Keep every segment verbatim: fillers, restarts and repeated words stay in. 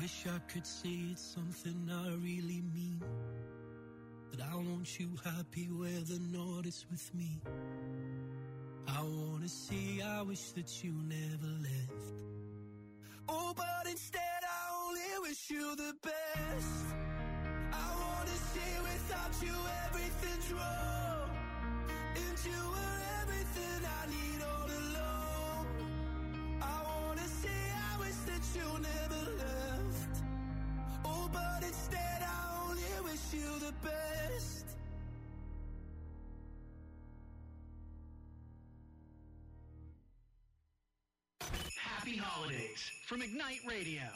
wish I could say it's something I really mean, that I want you happy where the north is with me. I wanna say I wish that you never left. Oh, but instead I only wish you the best. I wanna say without you everything's wrong, and you were everything I need all along. I wanna say I wish that you never left. Oh, but instead I only wish you the best. Happy holidays from Ignite Radio.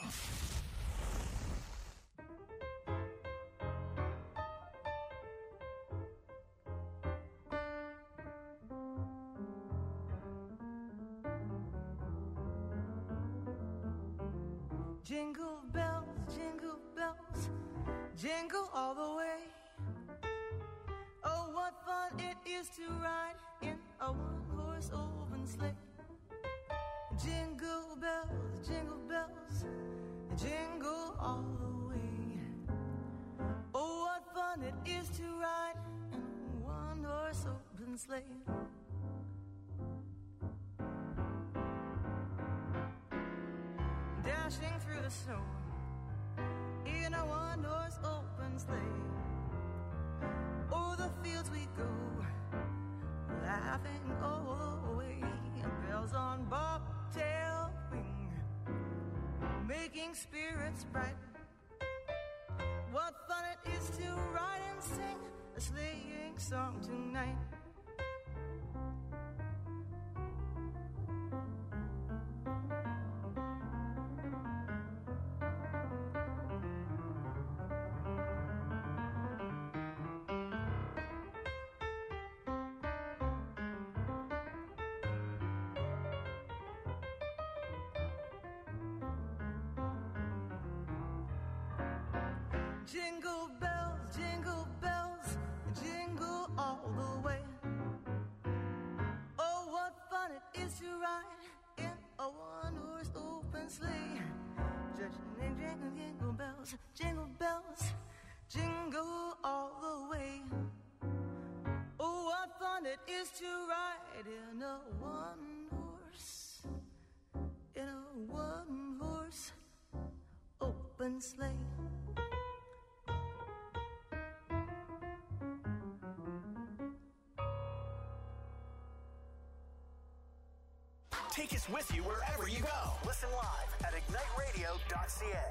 Jingle bells, jingle bells, jingle all the way. Oh, what fun it is to ride in a one-horse open sleigh. Jingle bells, jingle bells, jingle all the way. Oh, what fun it is to ride in a one-horse open sleigh. Dashing through the snow in a one-horse open sleigh. O'er the fields we go, laughing all the way. Bells on bobtail ring, making spirits bright. What fun it is to ride and sing a sleighing song tonight. Jingle bells, jingle bells, jingle all the way. Oh, what fun it is to ride in a one-horse open sleigh. Jingle, jingle, jingle bells, jingle bells, jingle all the way. Oh, what fun it is to ride in a one-horse, in a one-horse open sleigh. Take us with you wherever you go. Listen live at ignite radio dot c a.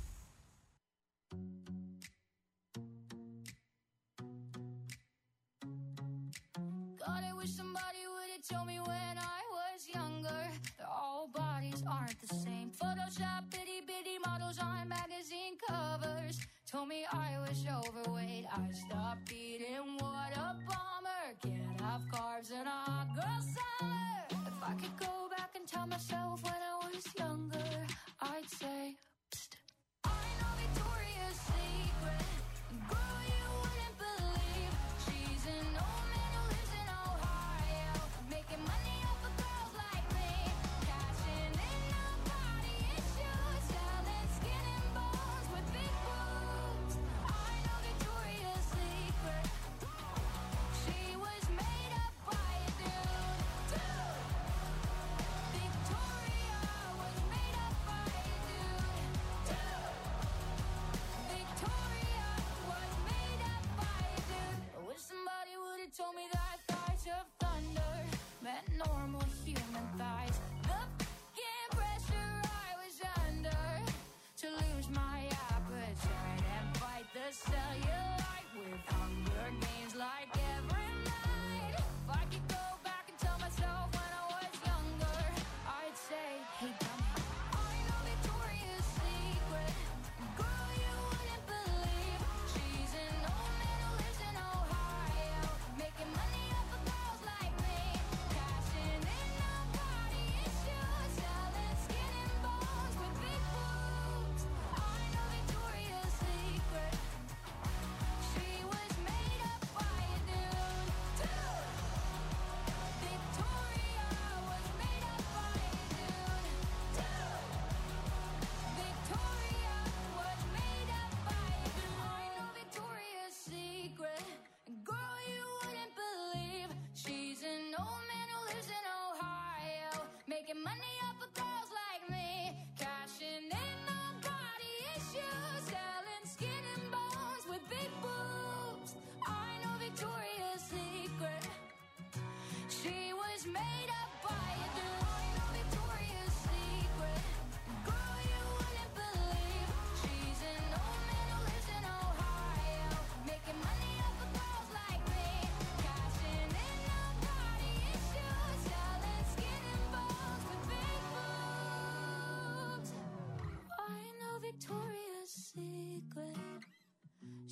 God, I wish somebody would have told me when I was younger that all bodies aren't the same. Photoshop bitty bitty models on magazine covers told me I was overweight. I stopped eating, what a bummer. Can't have carbs in a hot girl summer. If I could go back and tell myself when I was younger, I'd say, psst, I know Victoria's Secret. Girl, you wouldn't believe she's an old man who lives in Ohio, making money off of girls like me, cashing in on body issues, selling skin and bones with big boobs. I know Victoria's Secret. She was made up by a dude, dude. Victoria was made up by a dude, dude. Victoria was made up by a dude. I wish somebody would have told me that thighs of thunder meant normal human thighs. The f***ing pressure I was under to lose my appetite and fight the cellulite with Hunger Games like every night. If I could go back and tell myself when I was younger, I'd say, hey dummy, I know Victoria's Secret. Girl, you wouldn't believe she's an old man who lives in Ohio, making money off of girls like me, cashing in on body issues, selling skin and bones with big boobs. I know Victoria's Secret. She was made up by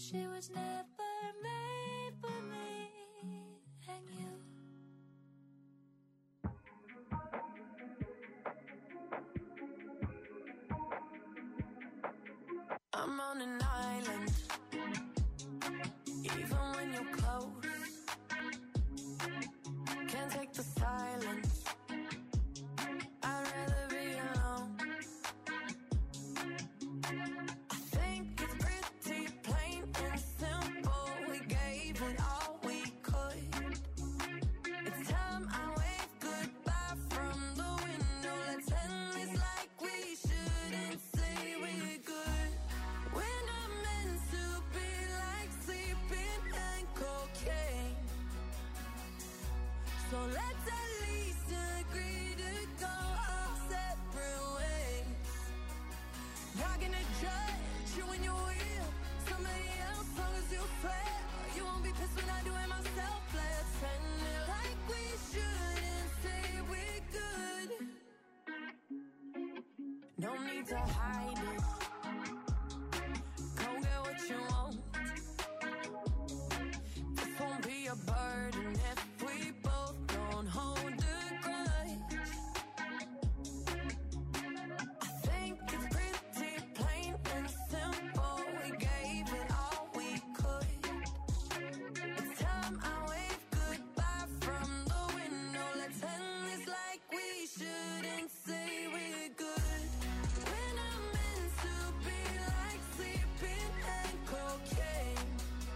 She was never made for me and you. I'm on an island, even when you're close. Can't take the silence. I'd rather be alone. I think it's pretty plain and simple. We gave it all we could. It's time I wave goodbye from the window. Let's end this like we shouldn't say we're good. We're not meant to be like sleeping and cocaine. So let's at least agree to go our separate ways. Not gonna judge you when you're with somebody else, long as you swear. You won't be pissed when I do it myself. Let's end it like we shouldn't say we're good. No need to hide it. Go get what you want. This won't be a burden if we both don't hold a grudge. I think it's pretty plain and simple. We gave it all we could. It's time I wave goodbye from the window. Let's end this like we shouldn't say we're good. We're not meant to be like sleeping and cocaine.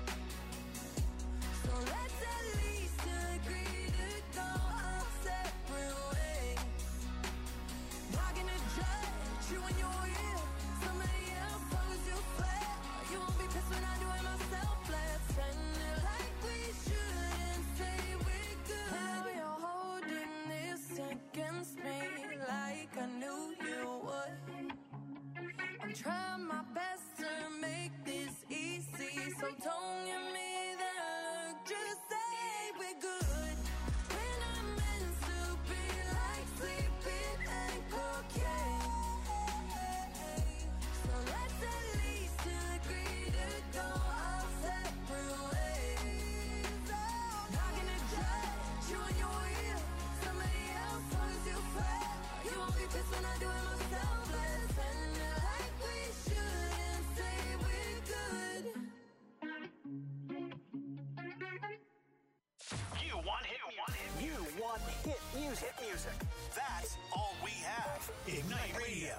So let's at least agree to go our separate ways. Not gonna judge you when you're with somebody else, long as you swear. You won't be pissed when I do it myself. Let's end it like we shouldn't say we're good. Now you're holding this against me like I knew you would. I'm trying my best to make this easy, so don't give me that look, just say we're good. We're not meant to be like sleeping and cocaine. So let's at least agree to go our separate ways. Not gonna judge you when you're with somebody else, long as you swear. You won't be pissed when I do it myself. Let's end it like we shouldn't say we're good. You want hit music. You want hit music. Hit music. That's all we have. Ignite Radio.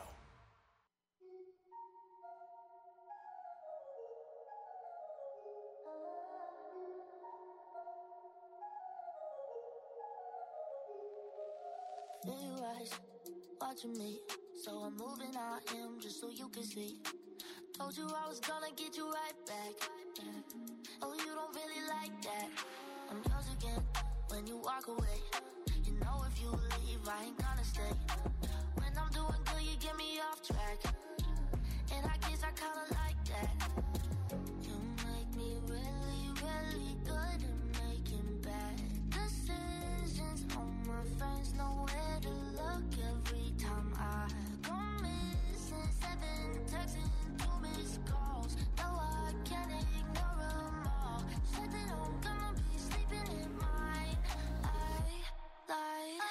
Feel your eyes watching me, so I'm moving out him just so you can see. Told you I was gonna get you right back. Oh, you don't really like that. I'm yours again when you walk away. You know if you leave, I ain't gonna stay. When I'm doing good, you get me off track. And I guess I kinda like that. You make me really, really good at making bad decisions. All my friends know where to look every time I go missing. Seven texts and two missed calls. No, I can't ignore them all. Said that I'm gonna be sleeping in mine. I lied.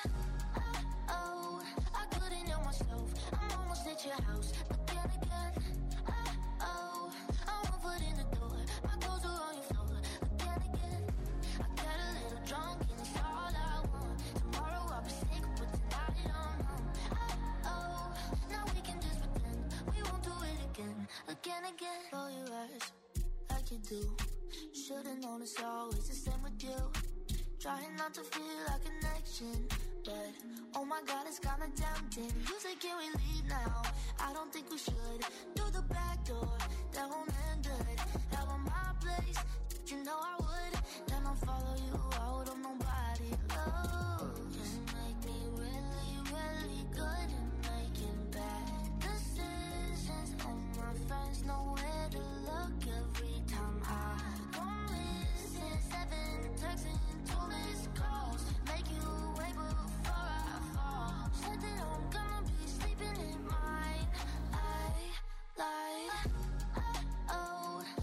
Oh, I couldn't help myself. I'm almost at your house, but then again, oh, I'm one foot in the door. My clothes are on your floor. Again, again, I got a little drunk and it's all I want. Tomorrow I'll be sick, but tonight I'm home. Oh, now we can just pretend we won't do it again. Again, again. Roll your eyes like you do. Should've known it's always the same with you. Trying not to feel a connection, but oh my God, it's kinda tempting. You say, can we leave now? I don't think we should. Through the back door, that won't end good. Have on my place, you know I would. Then I'll follow you out of nobody love. You make me really, really good at making bad decisions. All my friends know where to look every time I go missing. Seven texts and two missed calls. Make you wait before I fall. Said that I'm gonna be sleeping in mine. I lied. Oh,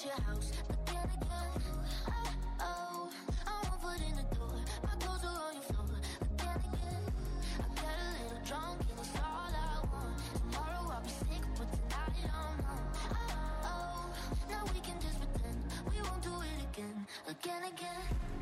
your house again, again. Oh, oh, I'm one foot in the door, my clothes are on your floor again, again. I get a little drunk and it's all I want. Tomorrow I'll be sick, but tonight I'm on. Oh, oh, now we can just pretend we won't do it again, again, again.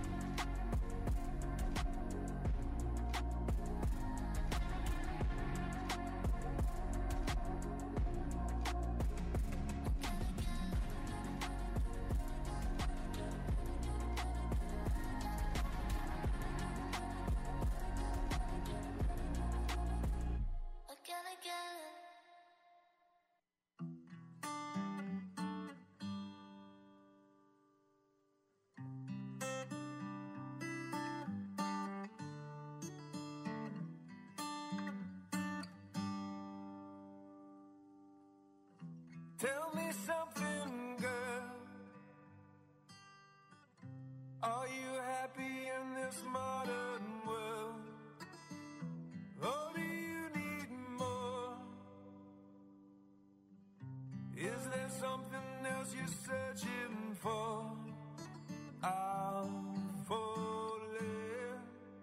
Tell me something, girl. Are you happy in this modern world? Or do you need more? Is there something else you're searching for? I'm falling.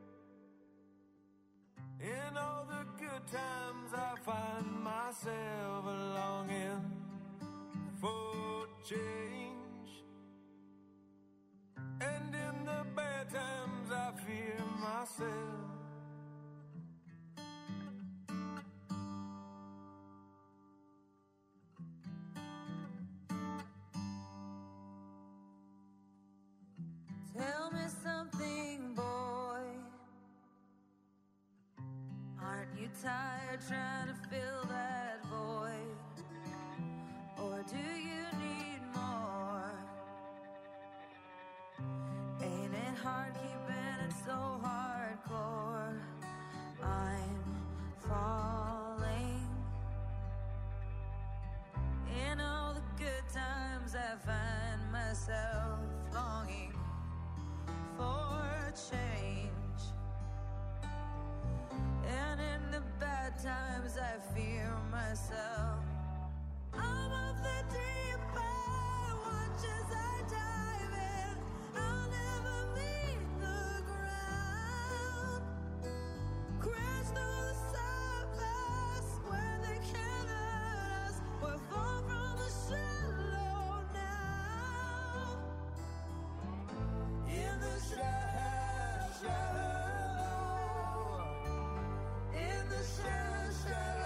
In all the good times I find myself longing for change, and in the bad times I fear myself. Tell me something, boy. Aren't you tired trying to fill that void? Or do you need more? Ain't it hard keeping it so hardcore? I'm falling. In all the good times I find myself longing for change, and in the bad times I fear myself. I'm of the deep end, watch as I dive in. I'll never meet the ground. Crash through the surface where they can't hurt us. We're far from the shallow now. In the shallow, shallow. In the shallow, shallow.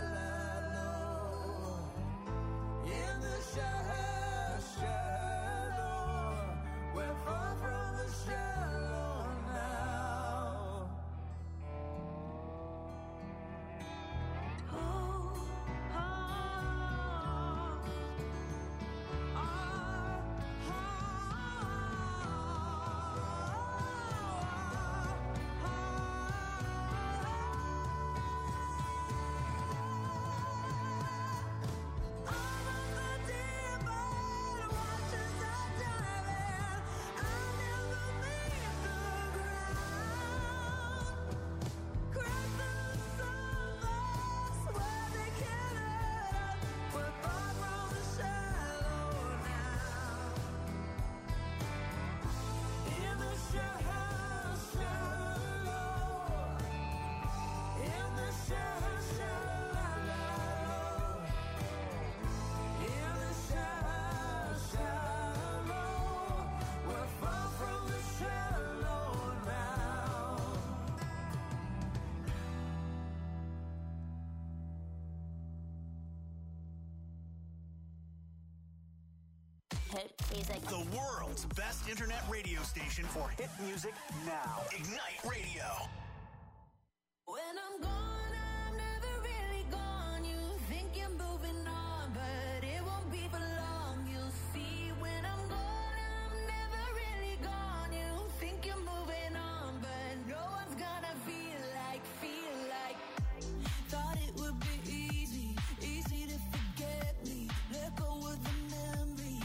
Hit music. The world's best internet radio station for hit music now. Ignite Radio. When I'm gone, I'm never really gone. You think you're moving on, but it won't be for long. You'll see when I'm gone, I'm never really gone. You think you're moving on, but no one's gonna feel like, feel like. Thought it would be easy, easy to forget me. Let go of the memories.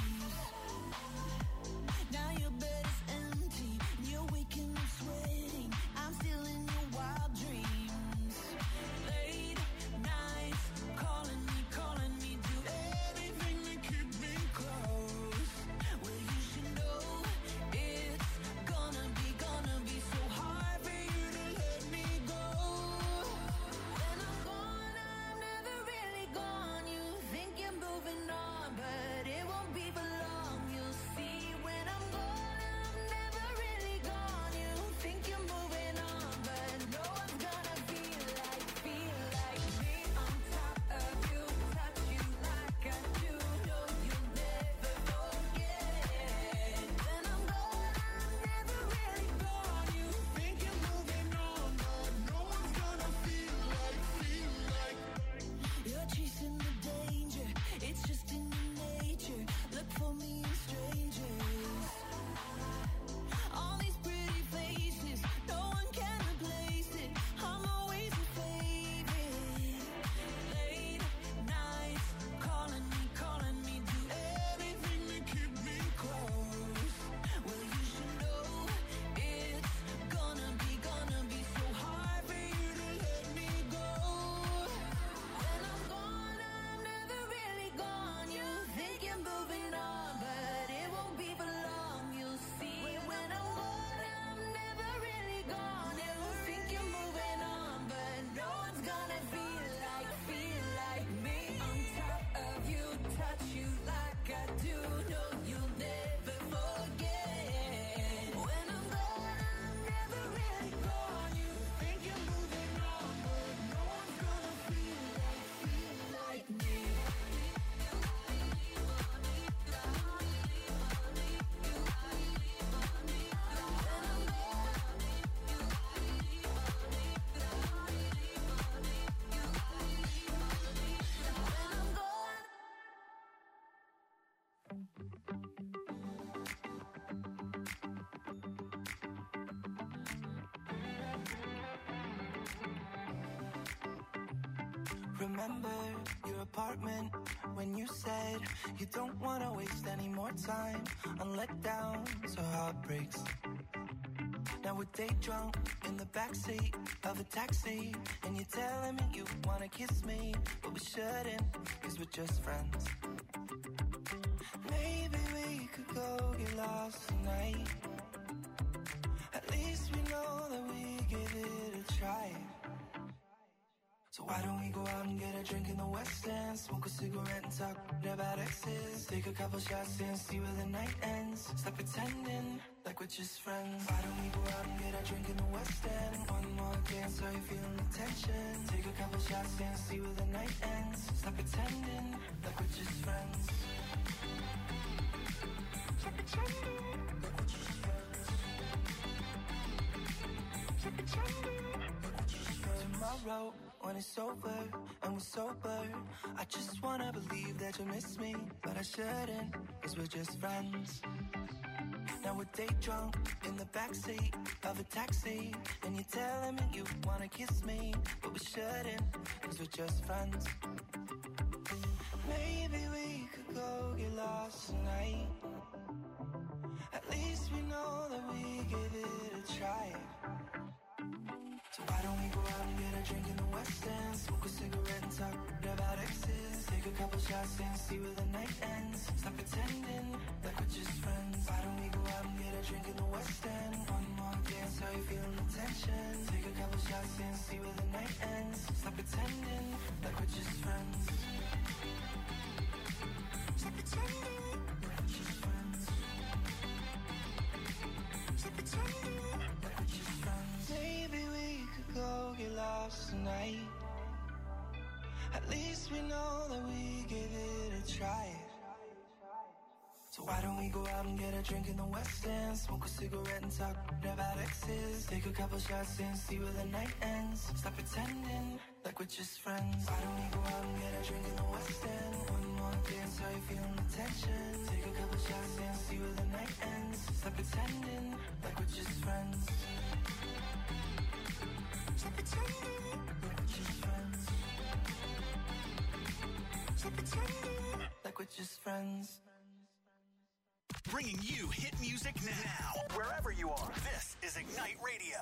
Now your bed is empty, and you're waking up sweating. I'm still in remember your apartment when you said you don't want to waste any more time on letdowns or heartbreaks. Now we're day drunk in the backseat of a taxi, and you're telling me you want to kiss me, but we shouldn't, cause we're just friends. Maybe we could go get lost tonight. At least we know that we give it a try. So why don't we go out and get a drink in the West End, smoke a cigarette and talk about exes, take a couple shots and see where the night ends. Stop pretending like we're just friends. Why don't we go out and get a drink in the West End? One more dance, are you feeling the tension? Take a couple shots and see where the night ends. Stop pretending like we're just friends. Stop pretending like we're just friends. Stop pretending like we're just friends. Tomorrow, when it's over and we're sober, I just wanna believe that you miss me, but I shouldn't, cause we're just friends. Now we're day drunk in the backseat of a taxi, and you're telling me you wanna kiss me, but we shouldn't, cause we're just friends. Maybe we could go get lost tonight. At least we know that we give it a try. So why don't we go out and get a drink in the West End, smoke a cigarette and talk about exes, take a couple shots and see where the night ends. Stop pretending like we're just friends. Why don't we go out and get a drink in the West End? One more dance, are you feeling the tension? Take a couple shots and see where the night ends. Stop pretending like we're just friends. Stop pretending like we're just friends. Stop pretending like we're just friends. Maybe we go get lost tonight. At least we know that we give it a try. So why don't we go out and get a drink in the West End, smoke a cigarette and talk about exes, take a couple shots and see where the night ends. Stop pretending like we're just friends. Why don't we go out and get a drink in the West End? One more dance, are you feeling the tension? Take a couple shots and see where the night ends. Stop pretending like we're just friends. Stop pretending like we're just friends. Stop pretending like we're just friends. Bringing you hit music now, wherever you are. This is Ignite Radio.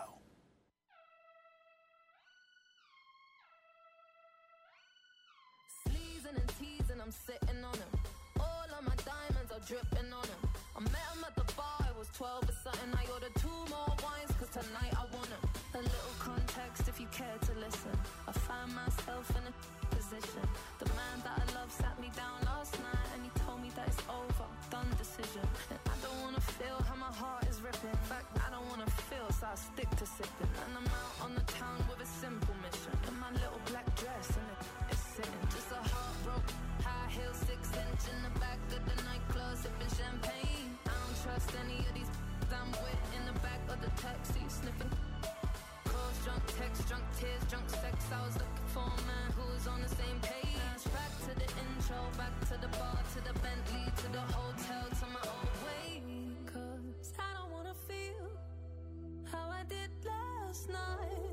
Sleazing and teasing, I'm sitting on him. All of my diamonds are dripping on him. I met him at the bar, I was twelve or something. I ordered two more wines, cause tonight I want him. A little context if you care to listen. I find myself in a position. The man that I love sat me down last night and he told me that it's over, done decision. And I don't wanna feel how my heart is ripping. In fact, I don't wanna feel, so I stick to sipping. And I'm out on the town with a simple mission. In my little black dress and it, it's sitting. Just a heartbroken, high heel, six inch in the back of the nightclub, sipping champagne. I don't trust any of these I'm with in the back of the taxi, sniffing. Calls, drunk texts, drunk tears, drunk sex. I was looking for a man who was on the same page. Now it's back to the intro, back to the bar, to the Bentley, to the hotel, to my old way. Cause I don't wanna feel how I did last night.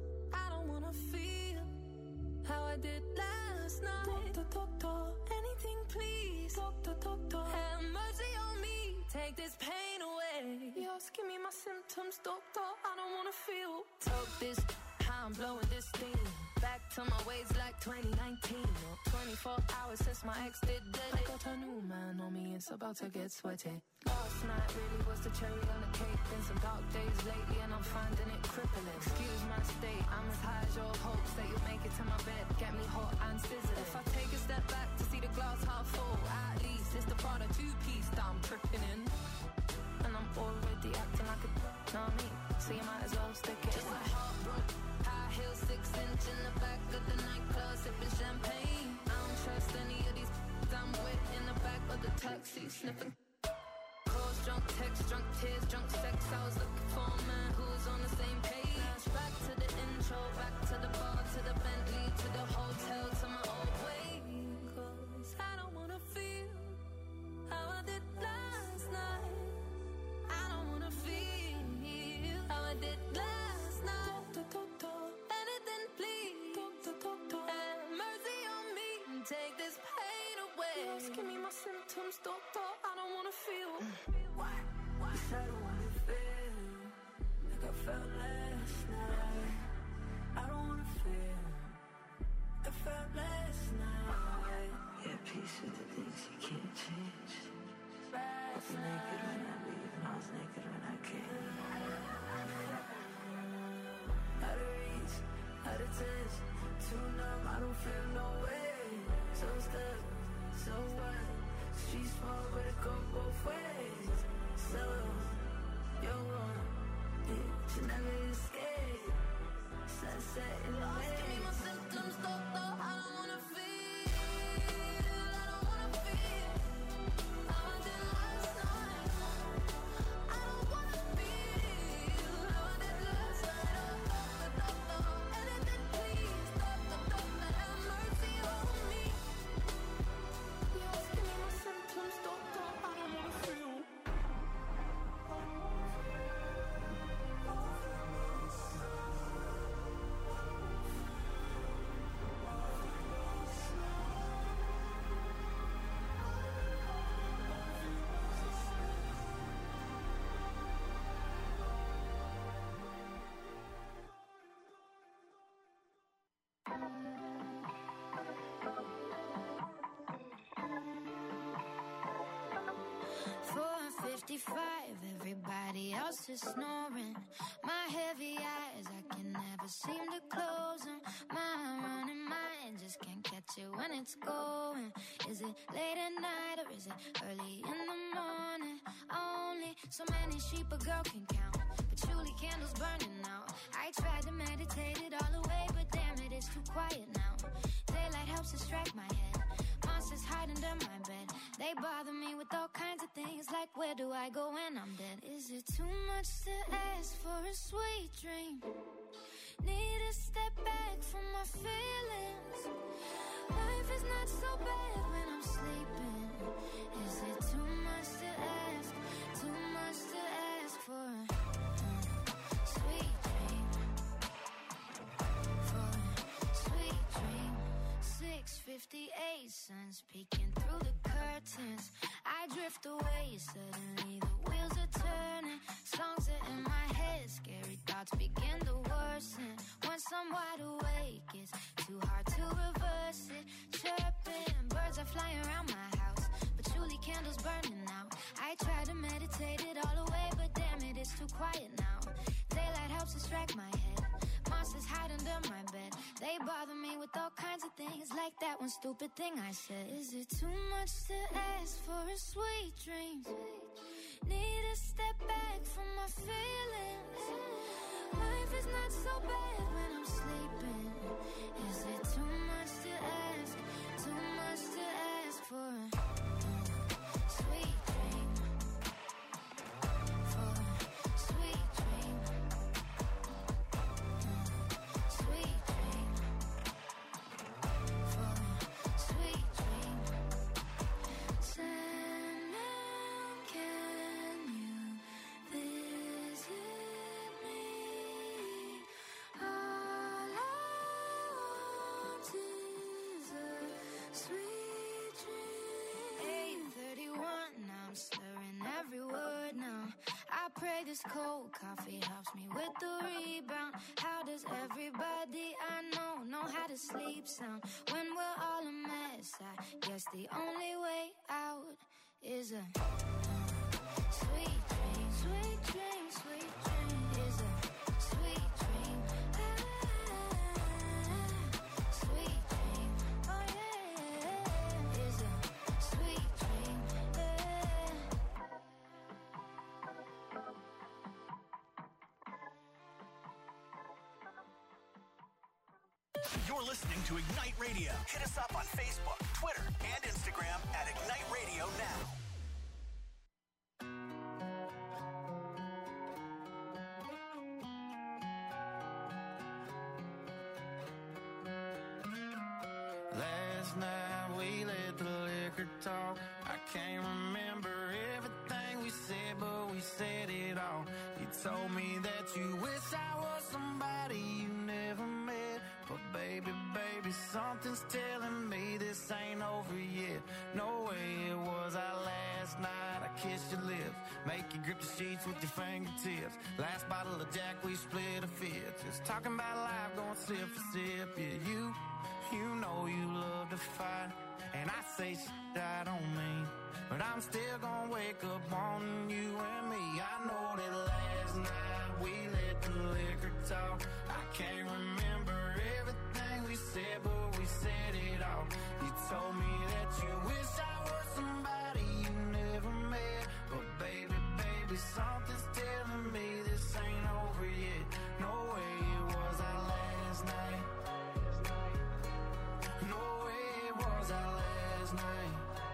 I don't wanna feel how I did last night. Doctor, doctor, anything please. Doctor, doctor, have mercy on me. Take this pain away. Just give me my symptoms, doctor. I don't wanna feel. Talk this, how I'm blowing this steam. Back to my ways like twenty nineteen. twenty-four hours since my ex did dead. I got a new man on me, it's about to get sweaty. Last night really was the cherry on the cake. Been some dark days lately and I'm finding it crippling. Excuse my state, I'm as high as your hopes that you'll make it to my bed. Get me hot and sizzling. If I take a step back to see the glass half full, at least it's the Prada two-piece that I'm tripping in. And I'm already acting like a know me, so you might as well stick it. Just a heartbroken, high heel, six inch in the back of the nightclub, sipping champagne. I don't trust any of these I'm with in the back of the taxi, sniffing. Calls, drunk texts, drunk tears, drunk sex. I was looking for a man who was on the same page. Now it's back to the intro, back to the bar, to the Bentley, to the hotel, to my old way. Cause I don't wanna feel how I did last night. I don't wanna feel how I did last night. Doctor, doctor, anything please. Doctor, doctor, have mercy stopped up, I don't wanna feel. Why? Why? Cause I don't wanna feel like I felt last night. I don't wanna feel like I felt last night. Yeah, peace with the things you can't change. I was naked when I leave and I was naked when I came. Out of reach, out of touch, too numb, I don't feel no way. So stuck, so what? Streets small, but it go both ways. So, you're wrong, it should never escape. Sunset in the Lost, give me my symptoms, stopped up, I don't wanna feel. I don't wanna feel how I did last night. I don't wanna feel how I did last night. Oh, stop, stop, stop, anything please. Stop, stop, stop, have mercy on me. Lost, give me my symptoms, stopped up, I don't wanna feel. four fifty-five, everybody else is snoring. My heavy eyes, I can never seem to close them. My running mind just can't catch it when it's going. Is it late at night or is it early in the morning? Only so many sheep a girl can count, patchouli candles burning out. I tried to meditate it all away, but damn it, it's too quiet now. Daylight helps distract my head. Monsters hide under my bed. They bother me with all kinds of things, like where do I go when I'm dead? Is it too much to ask for a sweet dream? Need to step back from my feelings. Life is not so bad when I'm sleeping. Is it too much to ask? Too much to ask for a uh, sweet dream? For a sweet dream. six fifty-eight, sun's peeking through the curtains. I drift away, suddenly the wheels are turning. Songs are in my head, scary thoughts begin to worsen. Once I'm wide awake, it's too hard to reverse it. Chirping, birds are flying around my house, patchouli candles burning out. I try to meditate it all away, but damn it, it's too quiet now. Daylight helps distract my head. Monsters hide under my bed. They bother me with all kinds of things, like that one stupid thing I said. Is it too much to ask for a sweet dream? Need to step back from my feelings. Life is not so bad when I'm sleeping. Is it too much to ask? Too much to ask for a uh, sweet dream? For a sweet dream. Sweet dream. For a sweet dream. Sandman, can you visit me? All I want is a sweet dream. eight thirty-one, now I'm slurring every word now. I pray this cold coffee helps me with the rebound. How does everybody I know know how to sleep sound when we're all a mess? I guess the only way out is a uh, sweet dream, sweet dream, sweet dream. Is a sweet dream, ah, sweet dream. Oh yeah, is a sweet dream, yeah. You're listening to Ignite Radio. Hit us up on Facebook, Twitter, and Instagram at Ignite Radio Now. Last night we let the liquor talk. I can't remember everything we said, but we said it all. You told me that you wish I was somebody you never met, But baby, baby, something's telling me this ain't over yet. No way it was our last night. I kissed your lips, make you grip the sheets with your fingertips. Last bottle of Jack, we split a fifth. Just talking about life, going sip for sip. Yeah, you, you know you love to fight, and I say shit I don't mean, but I'm still gonna wake up on you and me. I know that last night we let the liquor talk. I can't remember everything we said, but we said it all. You told me that you wish I was somebody you never met, but baby, baby, something's telling me this ain't over yet. No way it was our last night. No way it was our last night.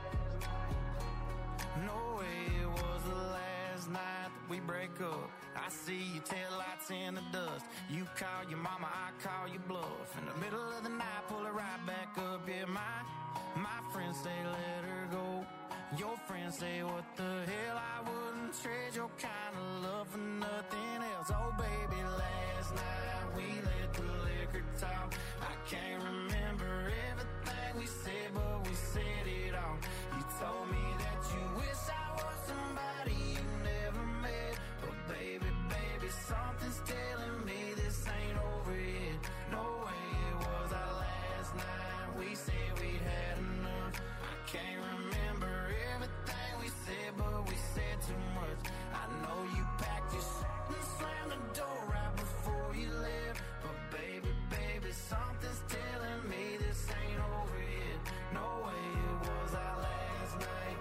No way it was the last night that we break up. I see your taillights in the dust. You call your mama, I call your bluff. In the middle of the night, pull it right back up. Yeah, my, my friends say let her go. Your friends say what the hell, I wouldn't trade your kind of love for nothing else. Oh baby, last night we let the liquor talk. I can't remember everything we said, but we said it all. You told me that you wish I was somebody you never met, but baby, baby, something's telling me this ain't over yet. No way it was our last night. We said we'd had enough. I can't remember everything we said, but we said too much. I know you packed your shit and slammed the door right before you left, but baby, baby, something's telling me this ain't over yet. No way it was our last night.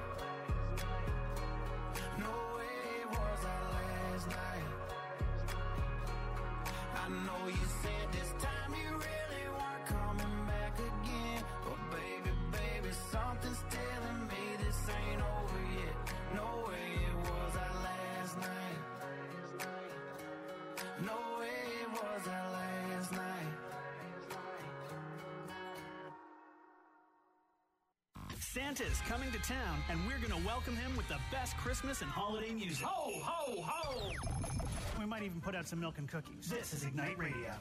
No way it was our last night. I know you said this time you really weren't coming back again, but baby, baby, something's telling me this ain't over yet. No way it was our last night. No way it was our last night. Santa's coming to town, and we're going to welcome him with the best Christmas and holiday music. Ho, ho, ho! We might even put out some milk and cookies. This is Ignite Radio.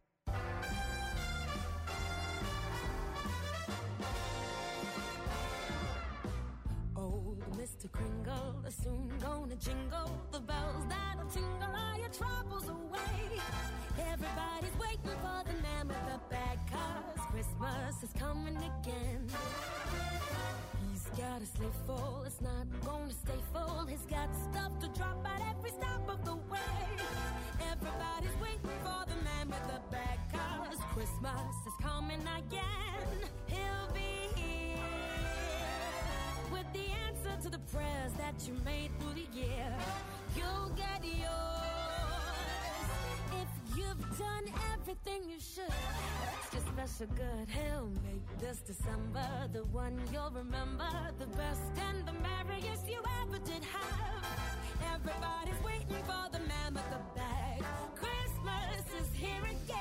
Old Mister Kringle is soon gonna jingle the bells that'll tingle all your troubles away. Everybody's waiting for the man with the bag, 'cause Christmas is coming again. He's got a sleigh full, it's not gonna stay full. He's got stuff to drop at every stop of the way. Everybody's waiting for the man with the bag, 'cause Christmas is coming again. He'll be here with the answer to the prayers that you made through the year. You'll get yours if you've done everything you should. Extra special good, he'll make this December the one you'll remember, the best and the merriest you ever did have. Everybody's waiting for the man with the bag. Christmas is here again.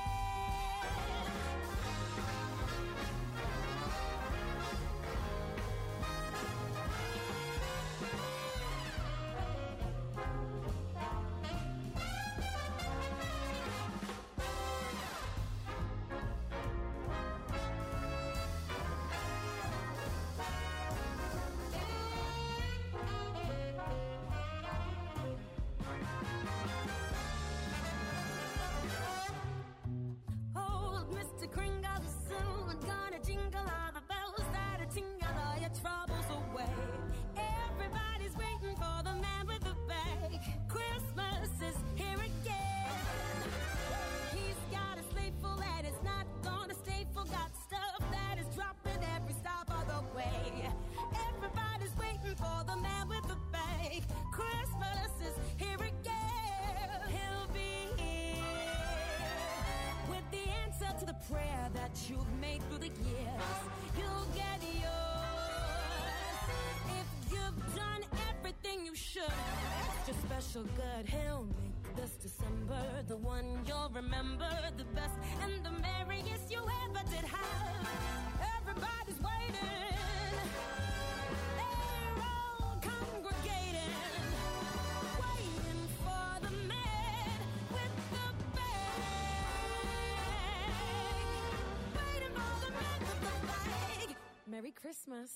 Old Mister Kringle is soon gonna jingle all the bells that'll tingle all your troubles away. Everybody's waiting for the man with the bag. Christmas is here again. He's got a sleigh full and it's not gonna stay full. Got stuff that is dropping every stop of the way. Everybody's waiting for the man with the bag. Christmas is here again. He'll be here with the answer to the prayer that you've made through the years. You'll get yours if you've done everything you should. Extra special good, he'll make this December the one you'll remember, the best and the merriest you ever did have. Everybody's waiting. They're all congregating, waiting for the man with the bag. Christmas.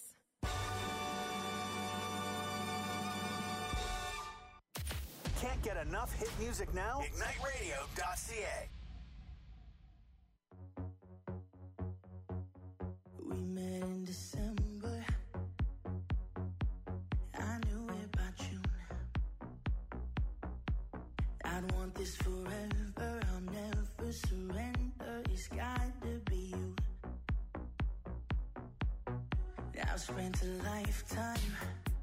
Can't get enough hit music now? Ignite radio dot c a. We met in December. I knew it by June. I'd want this forever. I'll never surrender. It's got to be you. I've spent a lifetime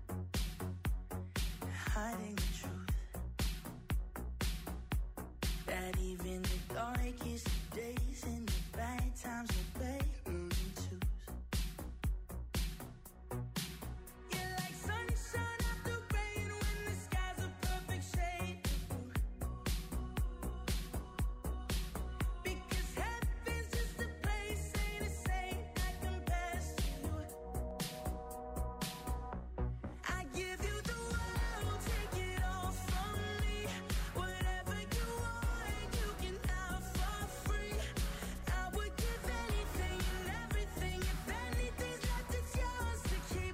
hiding the truth. That even the darkest days and the bad times are better than twos. You're like sunshine after rain when the sky's a perfect shade of blue. Because heaven's just a place, ain't a saint that compares to you. I give you the world, take it all from me. Whatever you want, you can have for free. I would give anything and everything. If anything's left, it's yours to keep.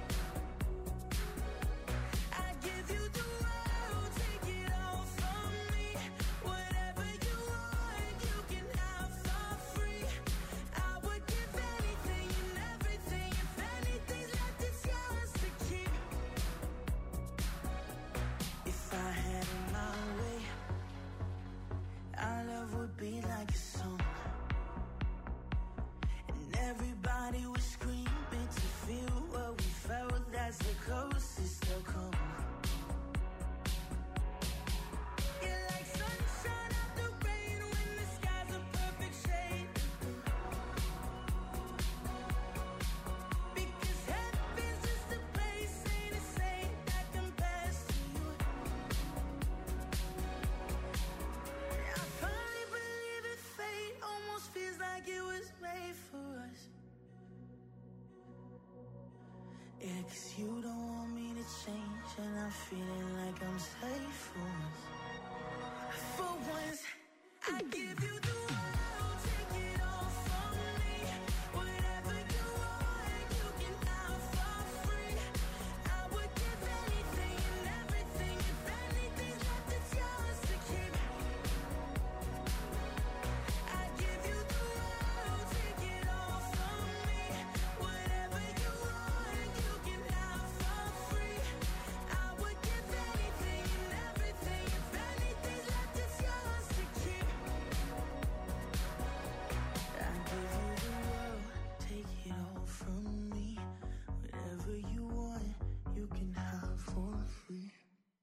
I give you the world, take it all from me. Whatever you want, you can have for free. I would give anything and everything. If anything's left, it's yours to keep. If I had it my way, our love would be like a song, and everybody would scream to feel what we felt. That's the closest they'll come. You're like sunshine after rain when the sky's a perfect shade of blue. Because heaven's just a place, ain't a saint that compares to you. I finally believe in fate, almost feels like it was made for us. Yeah, 'cause you don't want me to change, and I'm feeling like I'm safe for once. For once, I give you the world, take it all from me. Whatever you want, you can have for free. I would give anything and everything. If anything's left, it's yours to keep. I give you the world, take it all from me. Whatever you want, you can have for free. I would give anything and everything. If anything's left, it's yours to keep. I give you the world, take it all from me. Whatever you want, you can have for free.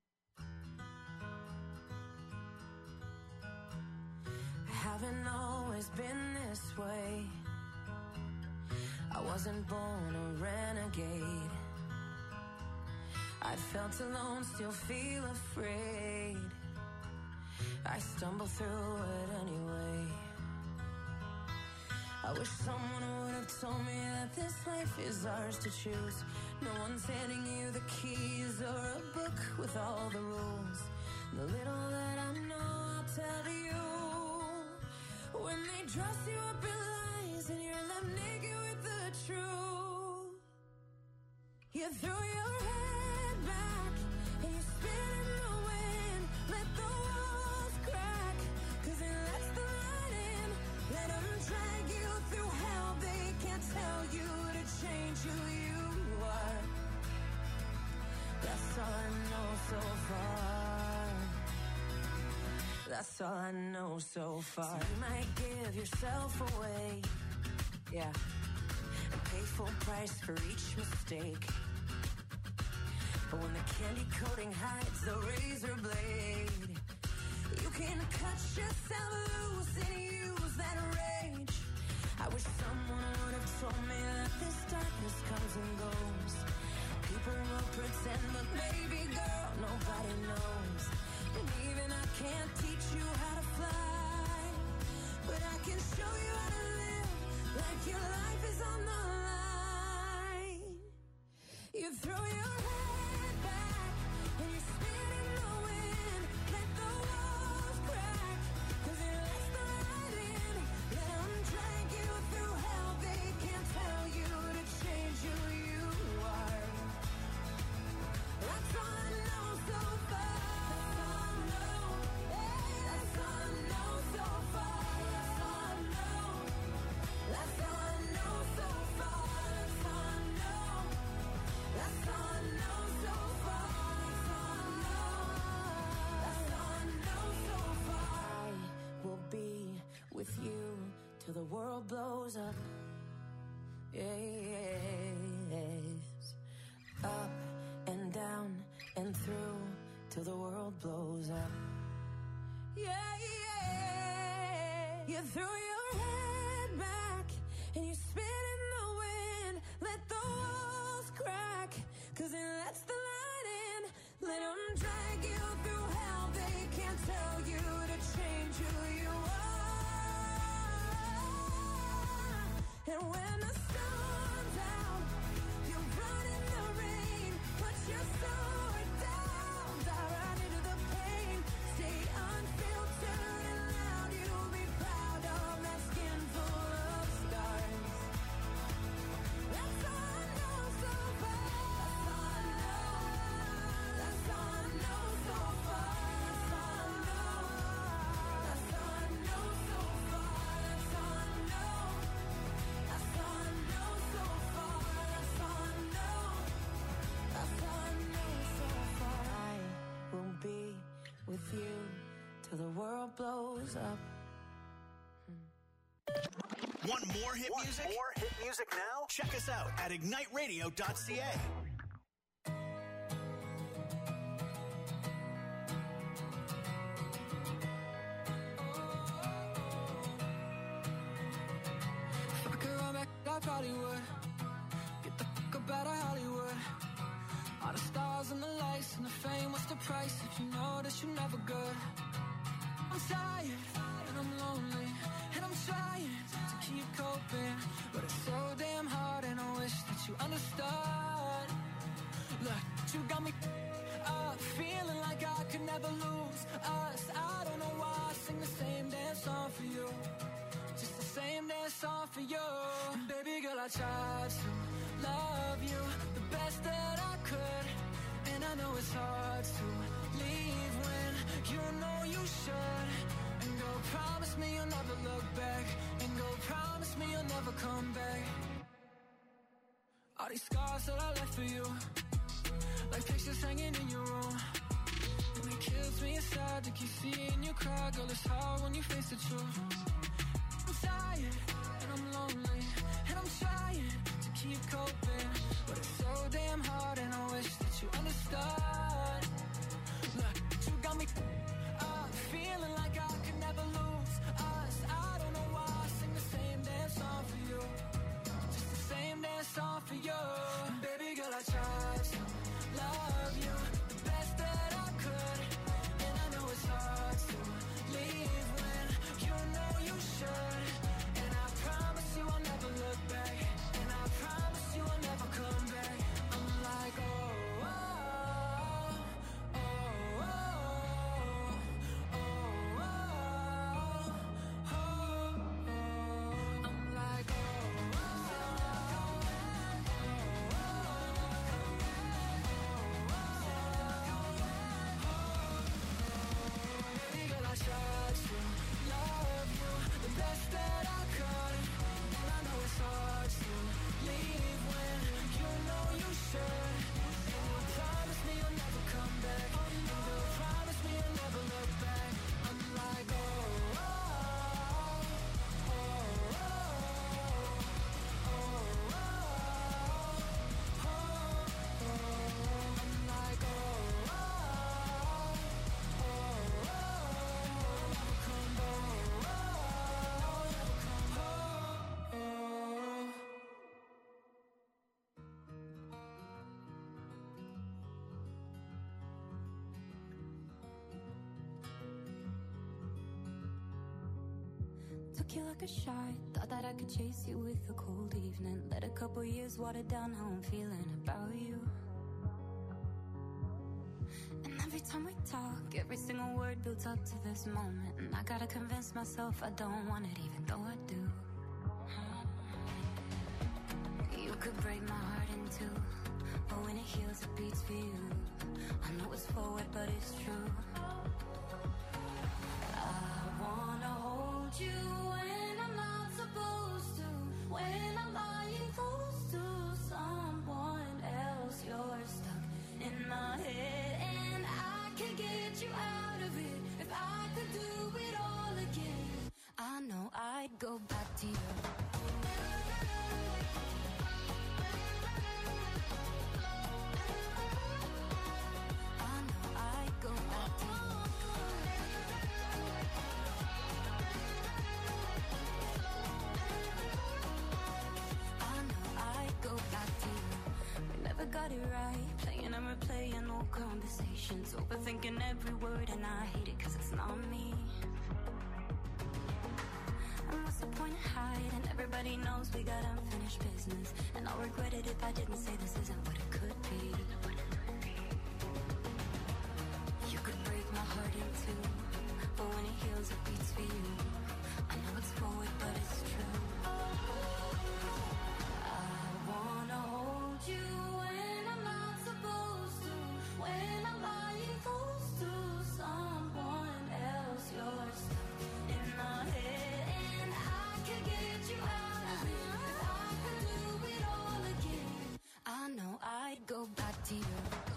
Haven't always been this way. I wasn't born a renegade. I felt alone, still feel afraid. I stumble through it anyway. I wish someone would have told me that this life is ours to choose. No one's handing you the keys or a book with all the rules. The little that I know, I'll tell you. When they dress you up in lies and you're left naked with the truth, you throw your head back and you spin in the wind. Let the walls crack, 'cause it lets the light in. Let them drag you through hell. They can't tell you to change who you are. That's all I know so far. That's all I know so far. So you might give yourself away, yeah, and pay full price for each mistake. But when the candy coating hides the razor blade, you can cut yourself loose and use that rage. I wish someone would have told me that this darkness comes and goes. People will pretend, but baby girl, nobody knows. And even I can't teach you how to fly, but I can show you how to live like your life is on the line. You throw your head back and you spin in the wind. Let the walls crack, 'cause it lets the light in. Let them drag you through hell. They can't tell you to change world blows up. Yes. Up and down and through till the world blows up. Yeah, yeah. You threw your head back and you spit in the wind. Let the walls crack, cause it lets the light in. Let them drag you through hell. They can't tell you to change who you are. And when the sun's out, you run in the rain. Put your sword down, dive right into the pain. Stay unfiltered and loud. You'll be proud of that skin full of scars. That's all I know so far. That's all I know so far. That's all I know. That's all I know so far. That's all I know. That's all I know so far. That's all I know. That's all I know so far. I will be with you till the world blows up. Want more hit Want music? more hit music now? Check us out at ignite radio dot c a. If I could run back, I probably would. Get the fuck up out of Hollywood. All the stars and the lights and the fame, what's the price if you know that you're never good? I'm tired and I'm lonely and I'm trying to keep coping, but it's so damn hard and I wish that you understood. Look, you got me up, feeling like I could never lose us. I don't know why I sing the same damn song for you, just the same damn song for you. And baby girl, I tried to love you the best that I could, and I know it's hard to leave when you know you should. And go promise me you'll never look back, and go promise me you'll never come back. All these scars that I left for you, like pictures hanging in your room, and it kills me inside to keep seeing you cry. Girl, it's hard when you face the truth. I'm tired and I'm lonely and I'm trying to keep coping, but it's so damn hard and I wish that you understood. Look, you got me up, feeling like I could never lose us. I don't know why I sing the same damn song for you, just the same damn song for you. And baby girl, I tried to love you the best that I could, and I know it's hard to leave when you know you should. And I promise you I'll never look back, and I promise you I'll never come back. I'm like, oh, oh, oh, oh, oh, oh, oh, oh. I'm like, oh, oh, baby girl, I tried to love you the best that I could, and I know it's hard to leave when you know you should. And you promise me you'll never come back, and you promise me you'll never look back. I'm like, oh, oh, oh, oh, oh, oh, oh, oh. I'm like, oh, oh, oh, oh, never come back, oh, never come back, oh. Took you like a shot, thought that I could chase you with a cold evening. Let a couple years water down how I'm feeling about you. And every time we talk, every single word builds up to this moment, and I gotta convince myself I don't want it, even though I do. You could break my heart in two, but when it heals it beats for you. I know it's forward but it's true. I wanna hold you when I'm not supposed to, when I'm lying close to someone else. You're stuck in my head and I can get you out of it. If I could do it all again, I know I'd go back to you. patience, overthinking every word, and I hate it cause it's not me. And what's the point of hiding? Everybody knows we got unfinished business, and I'll regret it if I didn't say this isn't what it could be. You could break my heart in two, but when it heals it beats for you. I know it's forward but it's true. I wanna hold you when I'm not supposed to, when I'm lying close to someone else. You're stuck in my head and I could get you out of it. I could do it all again. I know I'd go back to you.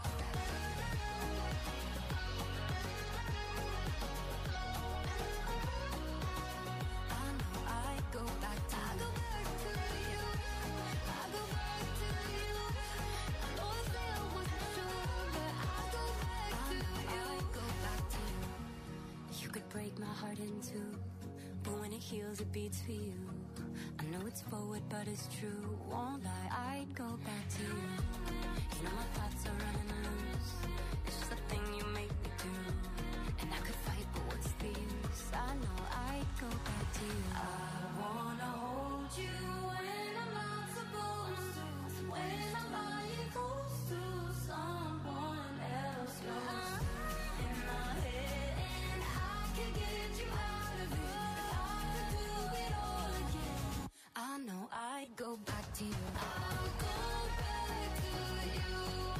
Break my heart in two, but when it heals it beats for you. I know it's forward but it's true, won't lie, I'd go back to you. You know my thoughts are running loose, it's just a thing you make me do. And I could fight but what's the use, I know I'd go back to you. I wanna hold you when I'm not supposed to, when I'm lying close to someone else. You're in my head and I can get you out of it. If I could do it all again, I know I'd go back to you. I'll go back to you.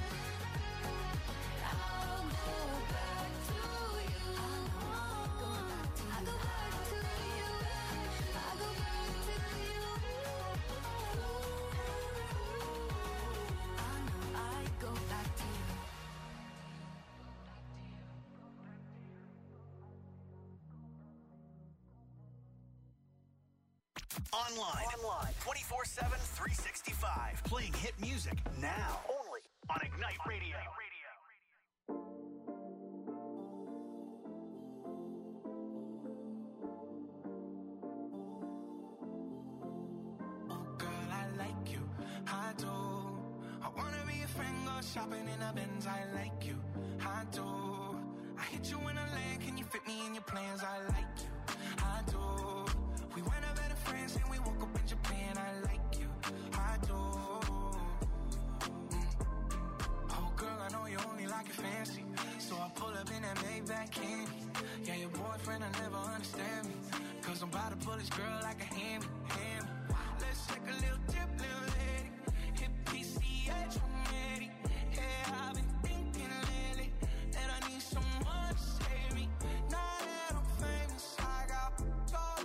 I'll go back to you. I'll go back to you. I'll go back to you. I'll go back to you. I know I'd go back to you. Online. Online. twenty-four seven, three sixty-five. Playing hit music now. Only on Ignite Radio. Oh, girl, I like you. I do. I wanna be a friend, go shopping in a Benz. I like you. I do. I hit you in a land. Can you fit me in your plans? I like you. I do. We went up better friends and we woke up in Japan. I like you, I do. Mm. Oh girl, I know you only like it fancy, so I pull up in that Maybach candy. Yeah, your boyfriend will never understand me, cause I'm about to pull this girl like a hammy, hammy. Let's take a little dip, little lady. Hit P C H, I'm ready. Yeah, I've been thinking lately that I need someone to save me. Now that I'm famous, I got gold.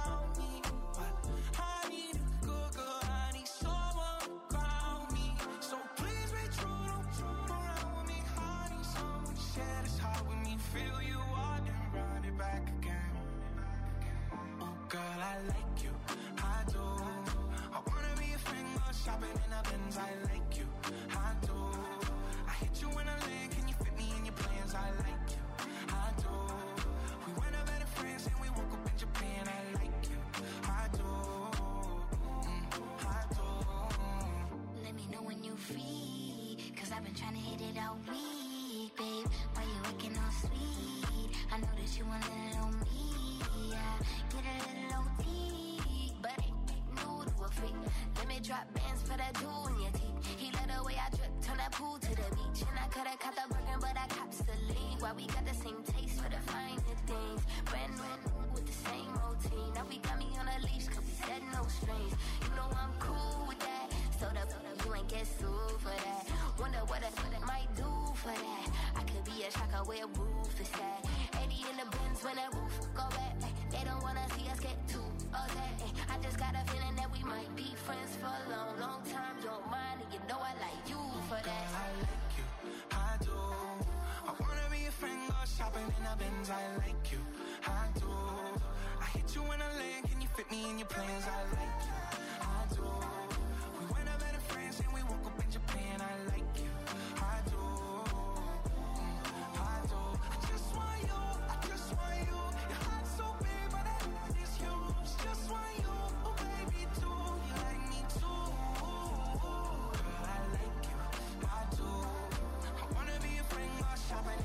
Feel you out and run it back again. Oh girl, I like you, I do. I wanna be a friend, go shopping in a Benz. I like you, I do. I hit you in a land, can you fit me in your plans? I like you, I do. We went up better friends and we woke up in Japan. I like you, I do. Mm, I do. Let me know when you free, cause I've been trying to hit it all week, babe. Why you looking all sweet? I know that you want a little me, yeah. Get a little O T, but ain't new to a freak. Let me drop bands for that jewel in your teeth. He let the way I drip, turn that pool to the beach. And I coulda caught the Birkin, but I cops the lead. Why we got the same taste for the finer things. Brand new with the same routine. Now we got me on a leash, cause we said no strings. You know I'm cool with that, so the you ain't get sued for that. Wonder what I might do for that. I could be a shocker where roof is at. eighty in the bins when that roof go back. They don't wanna see us get too upset. I just got a feeling that we might be friends for a long, long time. You don't mind, and you know I like you for that. Girl, I like you, I do. I wanna be a friend, go shopping in a Benz. I like you, I do. I hit you in a land, can you fit me in your plans? I like you, I do. We went up better friends and we woke up in Japan. I like you, I do. Mm, I do. I just want you, I just want you. Your heart's so big, but I love is yours. Just want you, oh baby, do you like me too? Girl, I like you, I do. I wanna be a friend, go shopping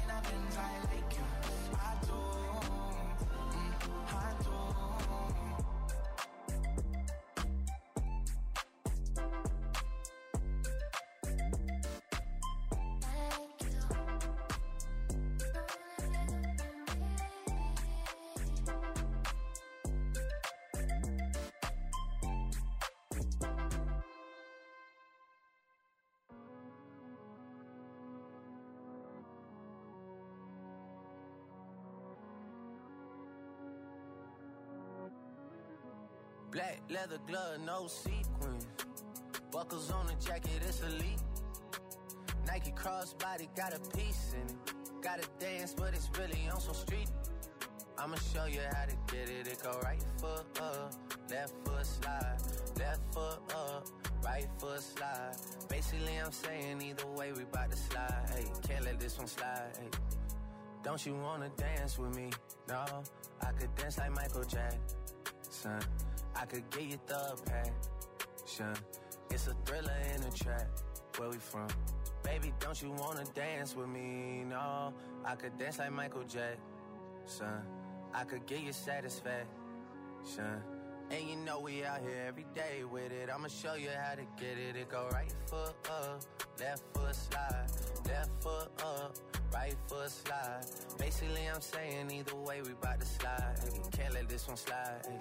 Black leather glove, no sequins. Buckles on the jacket, it's elite. Nike crossbody, got a piece in it. Gotta dance, but it's really on some street. I'ma show you how to get it. It go right foot up, left foot slide. Left foot up, right foot slide. Basically, I'm saying either way, we bout to slide. Hey, can't let this one slide. Hey, don't you wanna dance with me? No, I could dance like Michael Jackson. I could get you the passion. It's a thriller in a trap. Where we from? Baby, don't you wanna dance with me? No, I could dance like Michael Jackson. I could get you satisfaction. And you know we out here every day with it. I'ma show you how to get it. It go right foot up, left foot slide. Left foot up, right foot slide. Basically, I'm saying either way, we bout to slide. Hey, can't let this one slide. Hey.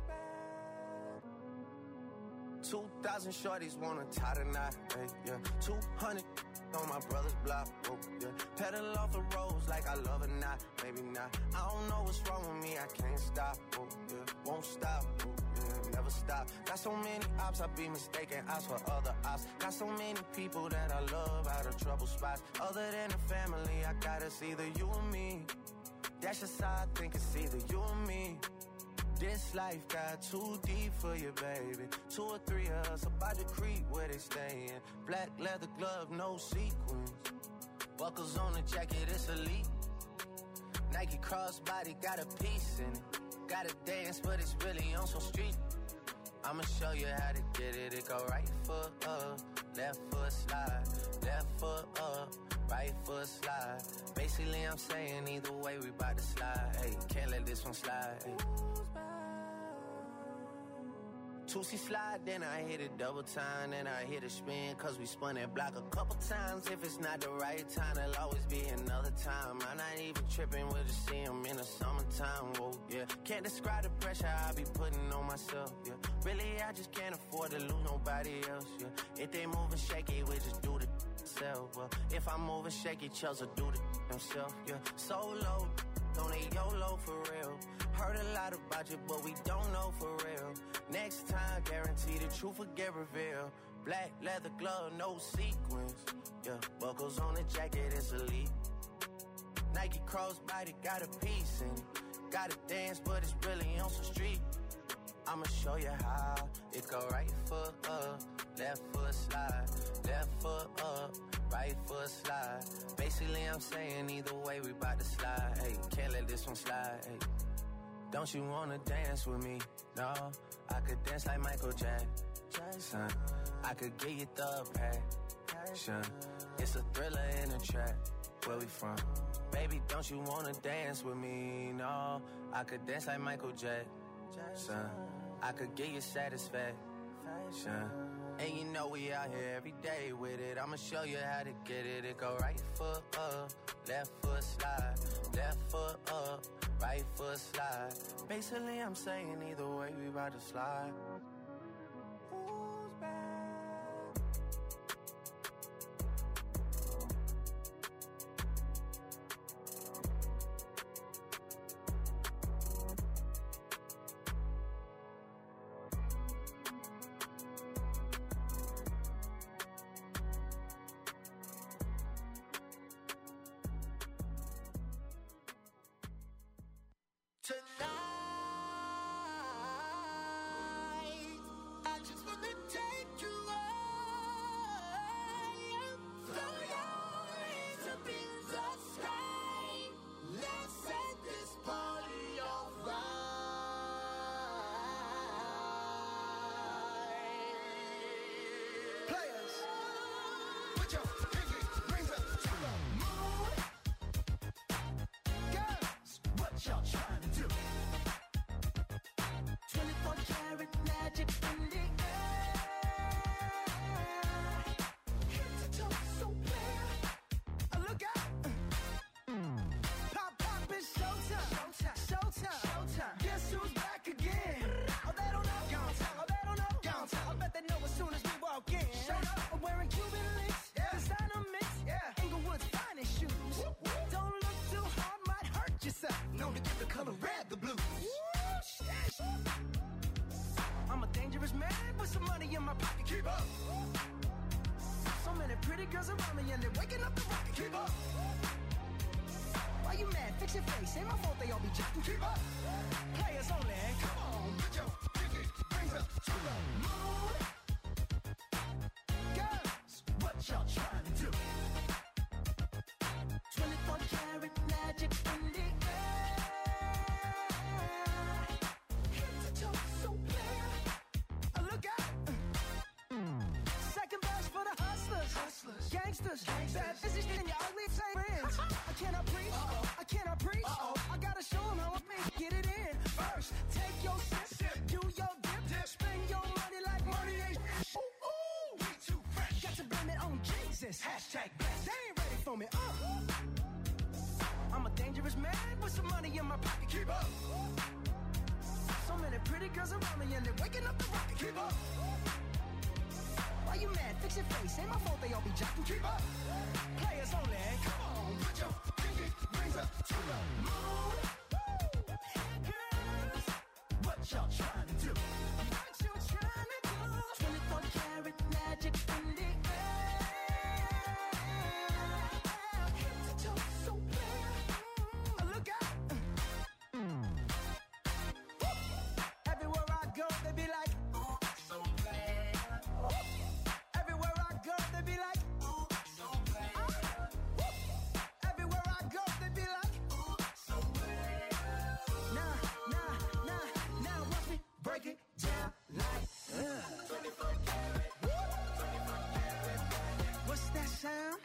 Two thousand shorties wanna tie the knot. Hey, yeah. Two hundred on my brother's block. Oh, yeah. Pedal off the roads like I love it, not. Maybe not. I don't know what's wrong with me. I can't stop. Oh, yeah. Won't stop. Oh, yeah. Never stop. Got so many ops, I be mistaken ops for other ops. Got so many people that I love out of trouble spots. Other than the family, I got it's either you or me. That's just how I think it's either you or me. This life got too deep for you, baby. Two or three of us about to creep where they stayin'. Black leather glove, no sequins. Buckles on the jacket, it's elite. Nike crossbody, got a piece in it. Gotta dance, but it's really on some street. I'ma show you how to get it. It go right foot up, left foot slide. Left foot up, right foot slide. Basically, I'm saying either way, we bout to slide. Hey, can't let this one slide. Hey. Two-C slide, then I hit it double time, then I hit a spin, cause we spun that block a couple times. If it's not the right time, there'll always be another time. I'm not even tripping, we'll just see him in the summertime, whoa, yeah. Can't describe the pressure I be putting on myself, yeah. Really, I just can't afford to lose nobody else, yeah. If they moving shaky, we just do the self, well. If I'm moving shaky, Chelsea do the himself, yeah. Solo, don't they YOLO for real. Heard a lot about you, but we don't know for real. Next time, guarantee the truth will get revealed. Black leather glove, no sequins. Yeah, buckles on the jacket, it's elite. Nike crossbody, got a piece in it. Gotta dance, but it's really on some street. I'ma show you how. It go right foot up, left foot slide. Left foot up, right foot slide. Basically, I'm saying either way, we bout to slide. Hey, can't let this one slide. Hey. Don't you wanna dance with me? No, I could dance like Michael Jackson. I could get you the passion. It's a thriller in a trap. Where we from? Baby, don't you wanna dance with me? No, I could dance like Michael Jackson. I could get you satisfaction. And you know we out here every day with it. I'ma show you how to get it. It go right foot up, left foot slide. Left foot up, right foot slide. Basically, I'm saying either way, we about to slide. Who's back? pocket. Keep up. So many pretty girls around me and they're waking up the rocket. Keep up. Why you mad? Fix your face. Ain't my fault they all be jacking. Keep up. Players only. Come on, put your pinky rings up to the moon. Girls, what y'all trying to do? twenty-four karat magic in the air. Head to toe, so clear. Uh, look out. Second best for the hustlers. Hustlers. Gangsters. Gangsters. Bad business in your ugly friends. I cannot preach. Uh-oh. I cannot preach. Uh-oh. I gotta show them how I make get it in. First, take your sip. sip. Do your dip. dip. Spend your money like money ain't. Ooh, ooh. We too fresh. Got to blame it on Jesus. Hashtag blessed. They ain't ready for me. Uh. I'm a dangerous man with some money in my pocket. Keep up. So many pretty girls around me and they're waking up the rocket. Keep up. Why you mad? Fix your face. Ain't my fault they all be jacking. Keep up. Players only. Come on, put your pinky rings up to the moon. Girls, what y'all trying to do? What you trying to do? twenty-four karat magic in the air. Head to toe, so clear. Look out. Everywhere I go, they be like, ooh, so bad. Everywhere I go, they be like, ooh, so bad. Everywhere I go, they be like, ooh, so bad. Nah, nah, nah, now watch me break it down like, uh. twenty-four karat, twenty-four karat. What's that sound?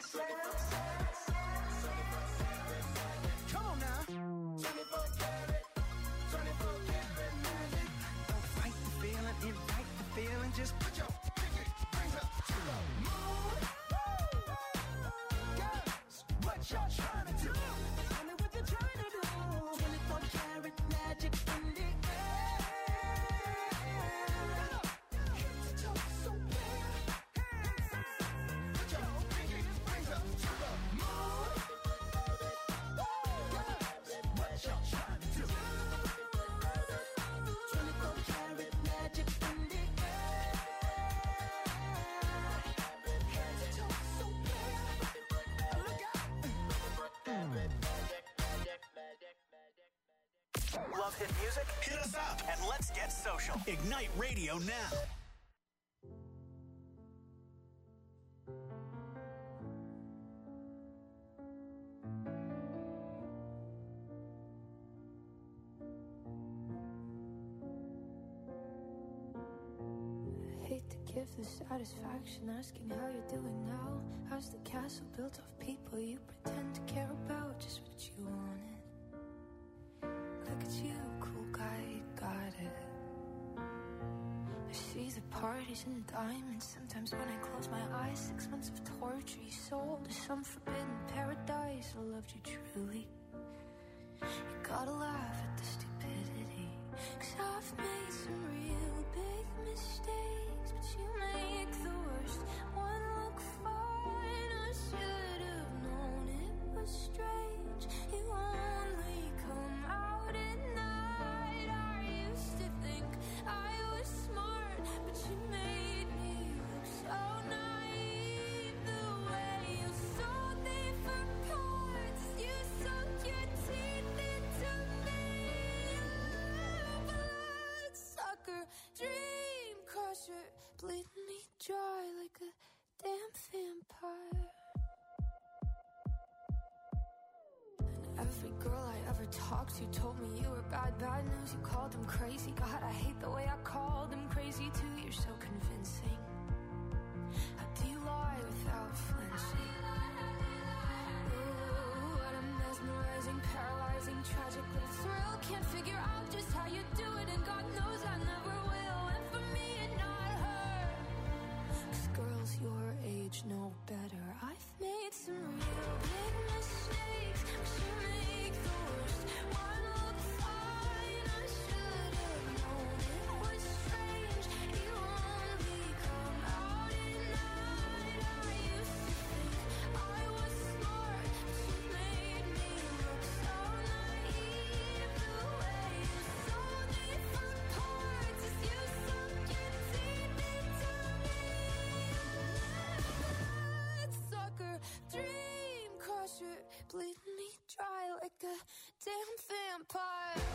Come on now. twenty-four karat, twenty-four karat magic. Don't fight the feeling, invite the feeling. Just put your pinky rings up to the moon. Girls, what y'all trying to do? Tell me what you're trying to do. twenty-four karat magic in the air. Head to toe, so clear. Put your pinky rings up to the moon. Girls, what y'all trying to do? twenty-four karat magic in the air. Head to toe, so clear. Look out. Love hit music? Hit us up and let's get social. Ignite Radio now. Hate to give the satisfaction asking how you're doing now. How's the castle built of people you pretend to care about? Just what you wanted. Look at you, cool guy, you got it. I see the parties and diamonds. Sometimes when I close my eyes, six months of torture you sold to some forbidden paradise. I loved you truly. You gotta laugh at the stupidity, 'cause I've made some real big mistakes, but you make the worst one look fine. I should have known it was strange. You only come out at night. I used to think I was smart, but you made me look so naive. The way you sold me for parts, you sunk your teeth into me. Bloodsucker, dream crusher, bleeding me dry like a damn vampire. And every girl I ever talked to told me you were bad, bad news. You called them crazy. God, I hate the way I called them crazy too. You're so convincing. How do you lie without flinching? Ooh, what a mesmerizing, paralyzing, tragic little thrill. Can't figure out just how you do it, and God knows I never will. And for me and not her, 'cause girls your age know better. I've made some real big mistakes, but you make the worst one look fine. I should have known it was strange. You only come out at night. I used to think I was smart, but you made me look so naive. The way you sold me for parts is you sunk your teeth into me. bleed me dry like a damn vampire.